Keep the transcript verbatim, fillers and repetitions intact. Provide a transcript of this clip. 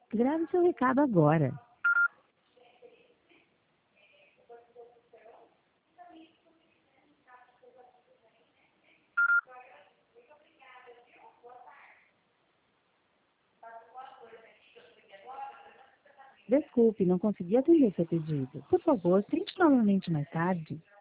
Grave seu recado agora. Desculpe, não consegui atender seu pedido. Por favor, tente novamente mais tarde.